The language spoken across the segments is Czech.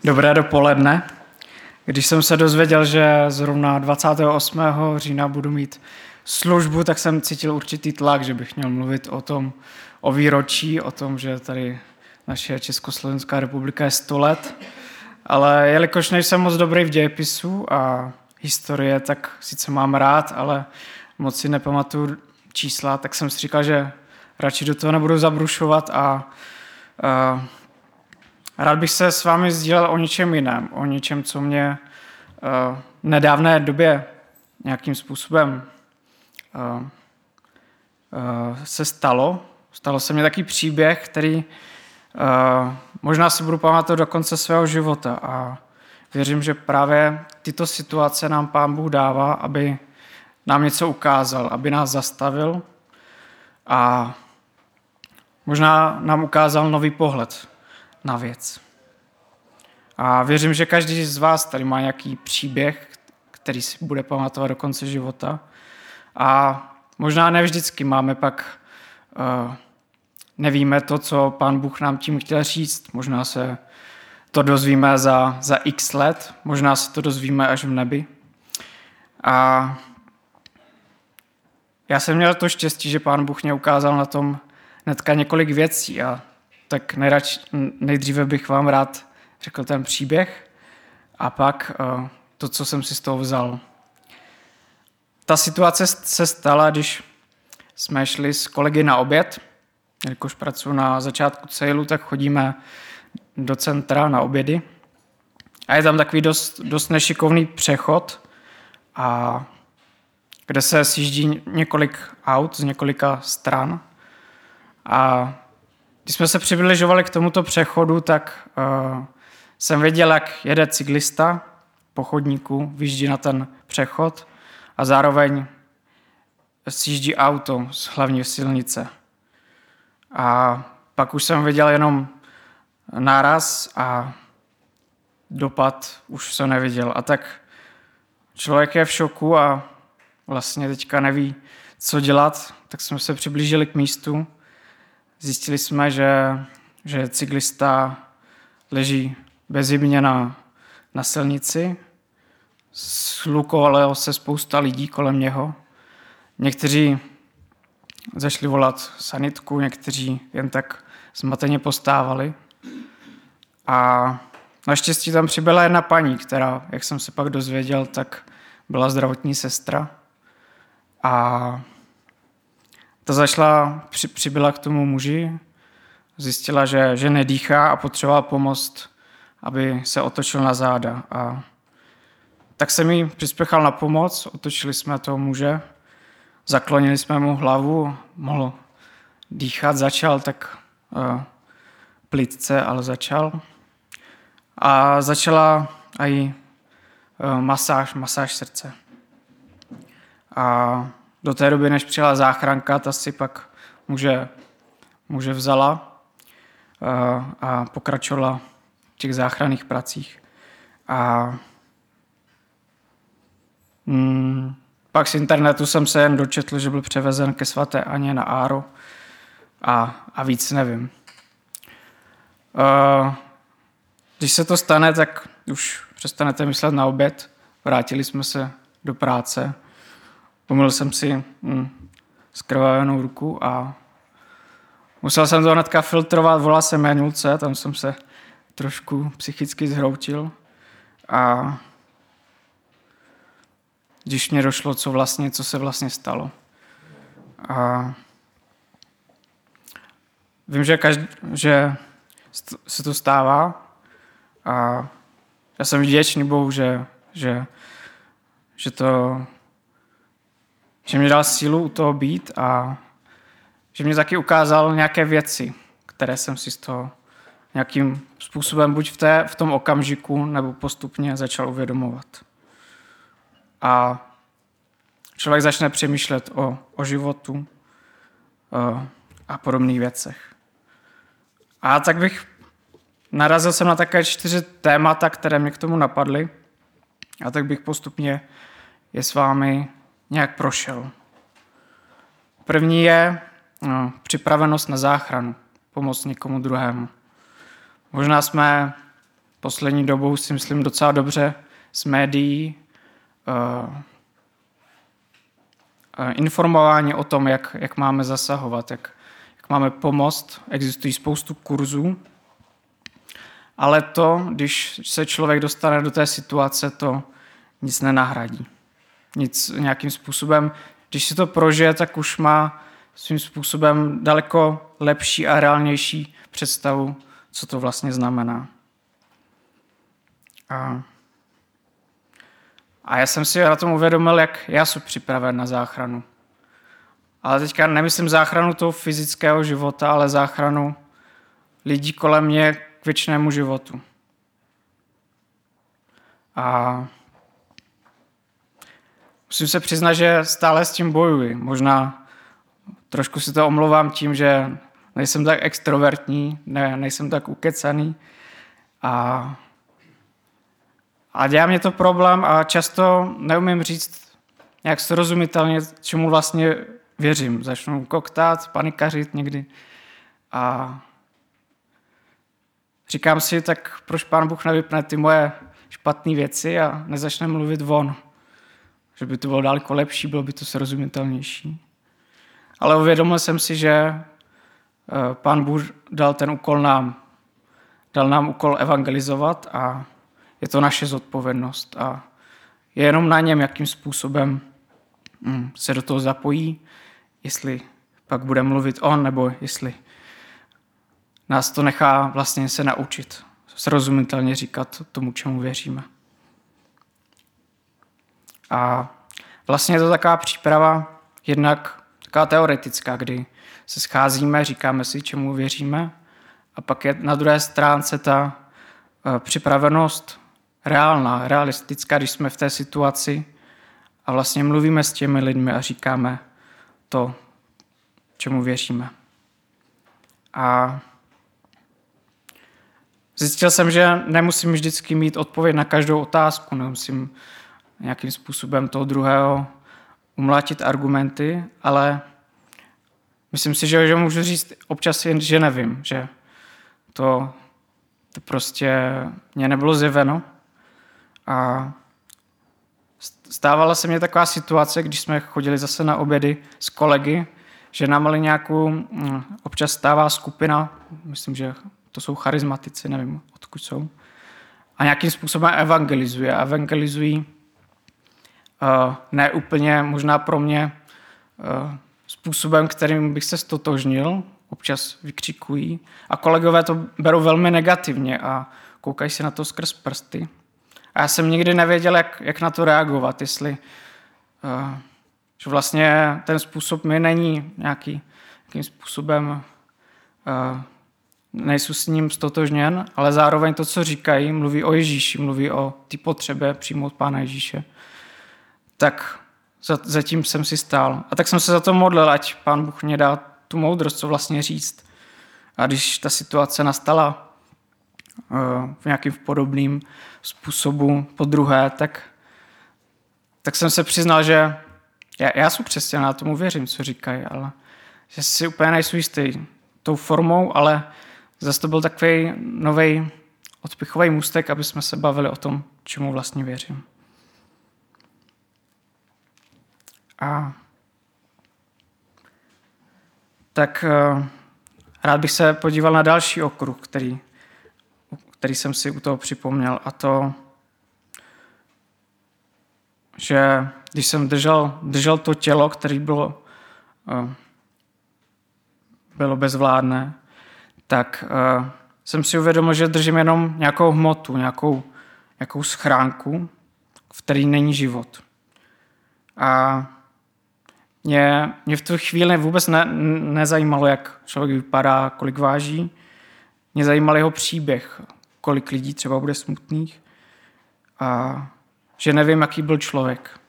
Dobré dopoledne. Když jsem se dozvěděl, že zrovna 28. října budu mít službu, tak jsem cítil určitý tlak, že bych měl mluvit o výročí, o tom, že tady naše Československá republika je 100 let. Ale jelikož nejsem moc dobrý v dějepisu a historie, tak sice mám rád, ale moc si nepamatuju čísla, tak jsem si říkal, že radši do toho nebudu zabrušovat a rád bych se s vámi sdílel o něčem jiném, o něčem, co mě v nedávné době nějakým způsobem se stalo. Stalo se mi takový příběh, který možná si budu pamatovat do konce svého života a věřím, že právě tyto situace nám Pán Bůh dává, aby nám něco ukázal, aby nás zastavil a možná nám ukázal nový pohled na věc. A věřím, že každý z vás tady má nějaký příběh, který si bude pamatovat do konce života. A možná ne vždycky máme pak, nevíme to, co Pán Bůh nám tím chtěl říct. Možná se to dozvíme za x let, možná se to dozvíme až v nebi. A já jsem měl to štěstí, že Pán Bůh mě ukázal na tom hnedka několik věcí a tak nejdříve bych vám rád řekl ten příběh a pak to, co jsem si z toho vzal. Ta situace se stala, když jsme šli s kolegy na oběd. Jelikož pracuji na začátku cílu, tak chodíme do centra na obědy. A je tam takový dost nešikovný přechod, a kde se sjíždí několik aut z několika stran. A když jsme se přibližovali k tomuto přechodu, tak jsem viděl, jak jede cyklista po chodníku, vyjíždí na ten přechod a zároveň sjíždí auto z hlavní silnice. A pak už jsem viděl jenom náraz a dopad už se neviděl. A tak člověk je v šoku a vlastně teďka neví, co dělat, tak jsme se přiblížili k místu. Zjistili jsme, že cyklista leží bezhybně na silnici. Shlukovalo se spousta lidí kolem něho. Někteří zašli volat sanitku, někteří jen tak zmateně postávali. A naštěstí tam přibyla jedna paní, která, jak jsem se pak dozvěděl, tak byla zdravotní sestra. A ta přibyla k tomu muži, zjistila, že nedýchá a potřebovala pomoct, aby se otočil na záda. A tak jsem jí přispěchal na pomoc, otočili jsme toho muže, zaklonili jsme mu hlavu, mohl dýchat, začal tak plytce, ale začal. A začala i masáž srdce. A do té doby, než přijela záchranka, ta si pak muže vzala a pokračovala v těch záchranných pracích. A pak z internetu jsem se jen dočetl, že byl převezen ke svaté Aně na Áro a víc nevím. Když se to stane, tak už přestanete myslet na oběd. Vrátili jsme se do práce. Pomyl jsem si zkrvavenou ruku a musel jsem to hnedka filtrovat, volal jsem jmenulce, tam jsem se trošku psychicky zhroutil. A když mě došlo, co se vlastně stalo. A vím, že se to stává a já jsem vděčný Bohu, že mě dal sílu u toho být a že mě taky ukázal nějaké věci, které jsem si z toho nějakým způsobem buď v tom okamžiku nebo postupně začal uvědomovat. A člověk začne přemýšlet o životu a podobných věcech. A tak narazil jsem na také 4 témata, které mě k tomu napadly, a tak bych postupně je s vámi nějak prošel. První je připravenost na záchranu, pomoct někomu druhému. Možná jsme poslední dobou si myslím docela dobře z médií, informování o tom, jak máme zasahovat, jak máme pomoct. Existují spoustu kurzů, ale to, když se člověk dostane do té situace, to nic nenahradí. Nic nějakým způsobem, když si to prožije, tak už má svým způsobem daleko lepší a reálnější představu, co to vlastně znamená. A já jsem si na tom uvědomil, jak já jsem připraven na záchranu. Ale teďka nemyslím záchranu toho fyzického života, ale záchranu lidí kolem mě k věčnému životu. A musím se přiznat, že stále s tím bojuji. Možná trošku si to omlouvám tím, že nejsem tak extrovertní, nejsem tak ukecaný. A dělá mě to problém a často neumím říct nějak srozumitelně, čemu vlastně věřím. Začnu koktat, panikařit někdy. A říkám si, tak proč Pán Bůh nevypne ty moje špatné věci a nezačne mluvit von. Že by to bylo daleko lepší, bylo by to srozumitelnější. Ale uvědomil jsem si, že Pán Bůh dal ten úkol nám. Dal nám úkol evangelizovat a je to naše zodpovědnost. A je jenom na něm, jakým způsobem se do toho zapojí, jestli pak bude mluvit on, nebo jestli nás to nechá vlastně se naučit srozumitelně říkat tomu, čemu věříme. A vlastně je to taková příprava, jednak taková teoretická, kdy se scházíme, říkáme si, čemu věříme, a pak je na druhé stránce ta připravenost reálná, realistická, když jsme v té situaci a vlastně mluvíme s těmi lidmi a říkáme to, čemu věříme. A zjistil jsem, že nemusím vždycky mít odpověď na každou otázku, nemusím nějakým způsobem toho druhého umlátit argumenty, ale myslím si, že můžu říct občas jen, že nevím, že to prostě mě nebylo zjeveno. A stávala se mně taková situace, když jsme chodili zase na obědy s kolegy, že nám ale nějakou, občas stává skupina, myslím, že to jsou charizmatici, nevím, odkud jsou, a nějakým způsobem evangelizují ne úplně možná pro mě způsobem, kterým bych se stotožnil, občas vykřikují a kolegové to berou velmi negativně a koukají se na to skrz prsty. A já jsem nikdy nevěděl, jak na to reagovat, jestli že vlastně ten způsob mi není nějakým způsobem nejsou s ním stotožněn, ale zároveň to, co říkají, mluví o Ježíši, mluví o té potřebě přijmout Pána Ježíše. Tak zatím jsem si stál. A tak jsem se za to modlil, ať Pán Bůh mě dá tu moudrost, co vlastně říct. A když ta situace nastala v nějakým podobným způsobu podruhé, tak jsem se přiznal, že já jsem křesťan, já tomu věřím, co říkají, ale že si úplně nejsou jistý tou formou, ale zase to byl takový nový odpichový můstek, aby jsme se bavili o tom, čemu vlastně věřím. A tak rád bych se podíval na další okruh, který jsem si u toho připomněl, a to, že když jsem držel to tělo, které bylo bezvládné, tak jsem si uvědomil, že držím jenom nějakou hmotu, nějakou schránku, v které není život. A mě v tu chvíli vůbec nezajímalo, jak člověk vypadá, kolik váží. Mě zajímal jeho příběh, kolik lidí třeba bude smutných a že nevím, jaký byl člověk.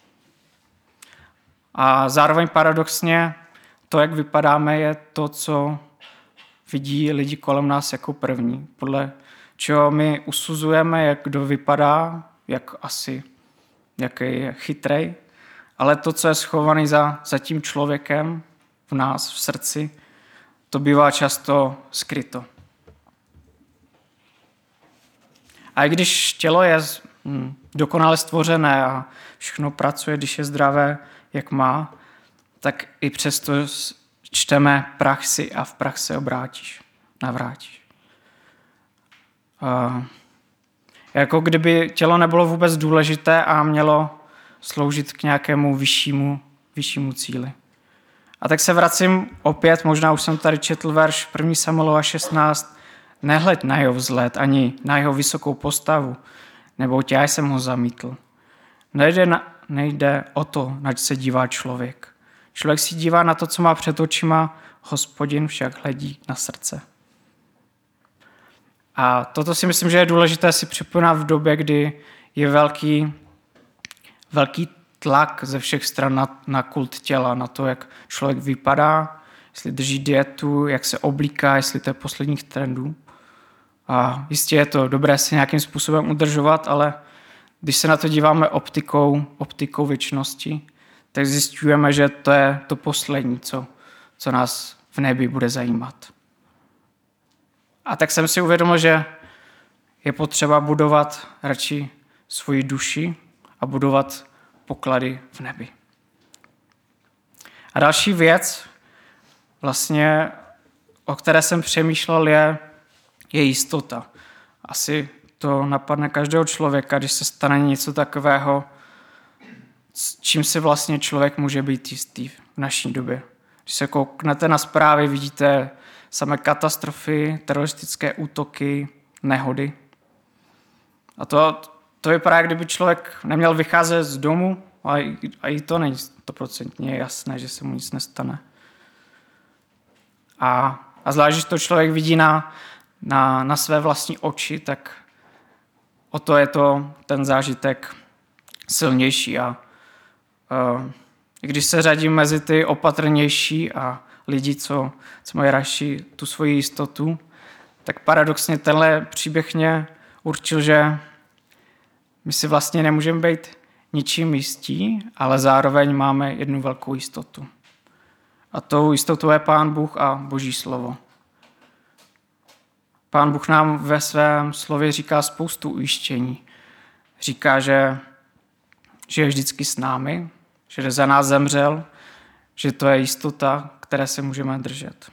A zároveň paradoxně to, jak vypadáme, je to, co vidí lidi kolem nás jako první. Podle čeho my usuzujeme, jak kdo vypadá, jaký je chytrej, ale to, co je schovaný za tím člověkem v nás, v srdci, to bývá často skryto. A i když tělo je dokonale stvořené a všechno pracuje, když je zdravé, jak má, tak i přesto čteme prach si a v prach se navrátíš. Jako kdyby tělo nebylo vůbec důležité a mělo sloužit k nějakému vyššímu cíli. A tak se vracím opět, možná už jsem tady četl verš 1. Samuelova 16, nehleď na jeho vzhled, ani na jeho vysokou postavu, neboť já jsem ho zamítl. Nejde o to, nač se dívá člověk. Člověk si dívá na to, co má před očima, Hospodin však hledí na srdce. A toto si myslím, že je důležité si připomínat v době, kdy je velký tlak ze všech stran na kult těla, na to, jak člověk vypadá, jestli drží dietu, jak se oblíká, jestli to je posledních trendů. A jistě je to dobré si nějakým způsobem udržovat, ale když se na to díváme optikou věčnosti, tak zjišťujeme, že to je to poslední, co nás v nebi bude zajímat. A tak jsem si uvědomil, že je potřeba budovat radši svoji duši a budovat poklady v nebi. A další věc, vlastně, o které jsem přemýšlel, je jistota. Asi to napadne každého člověka, když se stane něco takového, čím si vlastně člověk může být jistý v naší době. Když se kouknete na zprávy, vidíte samé katastrofy, teroristické útoky, nehody. A to vypadá, kdyby člověk neměl vycházet z domu, a i to není 100% jasné, že se mu nic nestane. A zvlášť, když to člověk vidí na své vlastní oči, tak o to je to ten zážitek silnější. A když se řadím mezi ty opatrnější a lidi, co mají radši tu svoji jistotu, tak paradoxně tenhle příběh mě určil, že my si vlastně nemůžeme být ničím jistí, ale zároveň máme jednu velkou jistotu. A tou jistotou je Pán Bůh a Boží slovo. Pán Bůh nám ve svém slově říká spoustu ujištění. Říká, že je vždycky s námi, že za nás zemřel, že to je jistota, které se můžeme držet.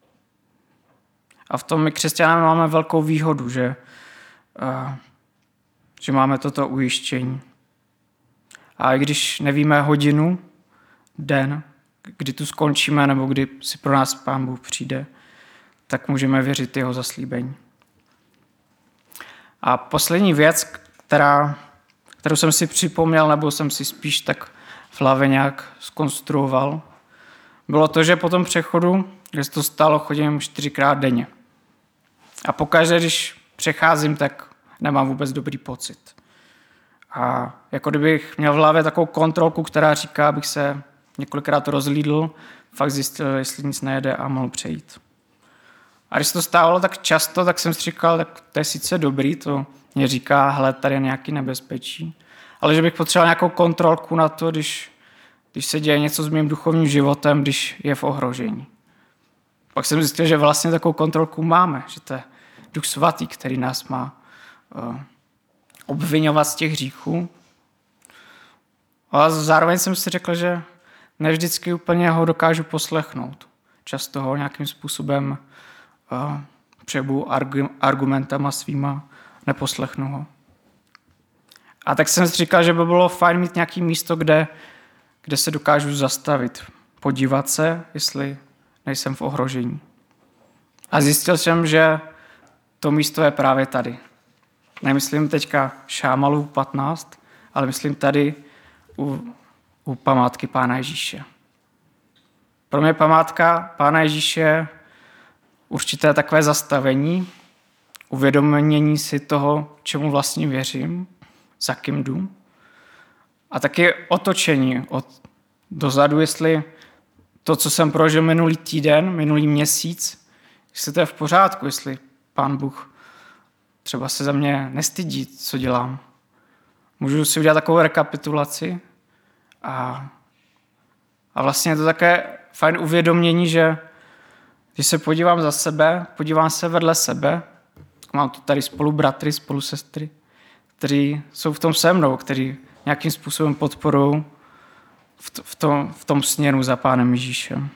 A v tom my křesťané máme velkou výhodu, že máme toto ujištění. A i když nevíme hodinu, den, kdy tu skončíme, nebo kdy si pro nás Pán Bůh přijde, tak můžeme věřit jeho zaslíbení. A poslední věc, kterou jsem si připomněl, nebo jsem si spíš tak v hlavě nějak zkonstruoval, bylo to, že po tom přechodu, kde se to stalo, chodím 4krát denně. A pokaždé, když přecházím, tak nemám vůbec dobrý pocit. A jako kdybych měl v hlavě takovou kontrolku, která říká, abych se několikrát rozlídl, fakt zjistil, jestli nic nejede a mohl přejít. A když se to stávalo tak často, tak jsem si říkal, tak to je sice dobrý, to mě říká, hele, tady je nějaký nebezpečí, ale že bych potřeboval nějakou kontrolku na to, když se děje něco s mým duchovním životem, když je v ohrožení. Pak jsem zjistil, že vlastně takovou kontrolku máme, že to je Duch Svatý, který nás má obvinovat z těch hříchů. Ale zároveň jsem si řekl, že ne vždycky úplně ho dokážu poslechnout. Často ho nějakým způsobem přebu argumentama svýma, neposlechnu ho. A tak jsem si říkal, že by bylo fajn mít nějaké místo, kde se dokážu zastavit, podívat se, jestli nejsem v ohrožení. A zjistil jsem, že to místo je právě tady. Nemyslím teďka Šámalů 15, ale myslím tady u památky Pána Ježíše. Pro mě památka Pána Ježíše určité takové zastavení, uvědomění si toho, čemu vlastně věřím, za kým jdu. A taky otočení dozadu, jestli to, co jsem prožil minulý týden, minulý měsíc, jestli to je v pořádku, jestli Pán Bůh třeba se za mě nestydí, co dělám. Můžu si udělat takovou rekapitulaci a vlastně je to také fajn uvědomění, že když se podívám za sebe, podívám se vedle sebe mám tu tady spolubratry, spolusestry, kteří jsou v tom se mnou, kteří nějakým způsobem podporují v tom směru za Pánem Ježíšem.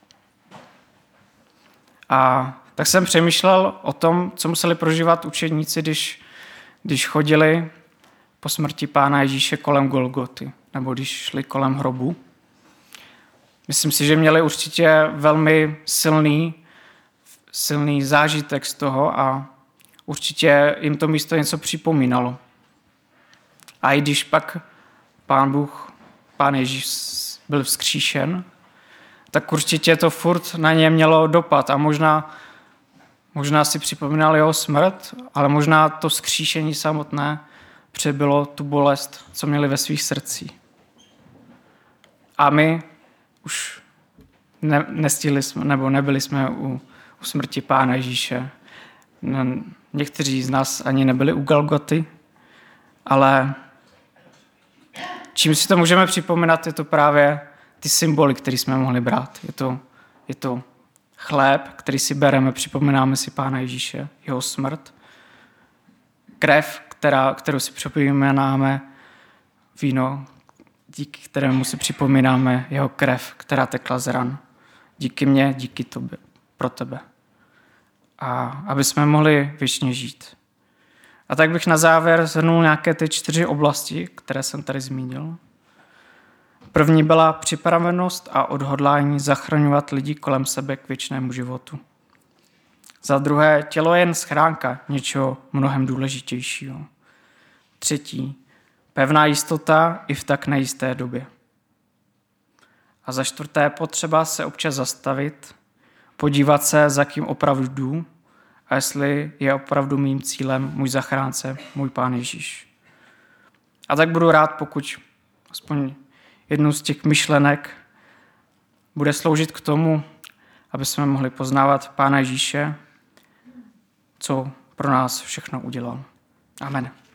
A tak jsem přemýšlel o tom, co museli prožívat učedníci, když chodili po smrti Pána Ježíše kolem Golgoty, nebo když šli kolem hrobu. Myslím si, že měli určitě velmi silný zážitek z toho a určitě jim to místo něco připomínalo. A i když pak Pán Ježíš byl vzkříšen, tak určitě to furt na ně mělo dopad a možná si připomínal jeho smrt, ale možná to vzkříšení samotné přebylo tu bolest, co měli ve svých srdcích. A my už nestihli jsme, nebo nebyli jsme u smrti Pána Ježíše. Někteří z nás ani nebyli u Golgoty, ale čím si to můžeme připomínat, je to právě ty symboly, které jsme mohli brát. Je to chléb, který si bereme, připomínáme si Pána Ježíše, jeho smrt. Krev, kterou si připomínáme, víno, díky kterému si připomínáme jeho krev, která tekla z ran. Díky mně, díky tobě, pro tebe. A aby jsme mohli věčně žít. A tak bych na závěr shrnul nějaké ty 4 oblasti, které jsem tady zmínil. První byla připravenost a odhodlání zachraňovat lidi kolem sebe k věčnému životu. Za druhé, tělo je jen schránka něčeho mnohem důležitějšího. 3. Pevná jistota i v tak nejisté době. A za 4. potřeba se občas zastavit, podívat se, za kým opravdu jdu a jestli je opravdu mým cílem můj zachránce, můj Pán Ježíš. A tak budu rád, pokud aspoň jednu z těch myšlenek bude sloužit k tomu, aby jsme mohli poznávat Pána Ježíše, co pro nás všechno udělal. Amen.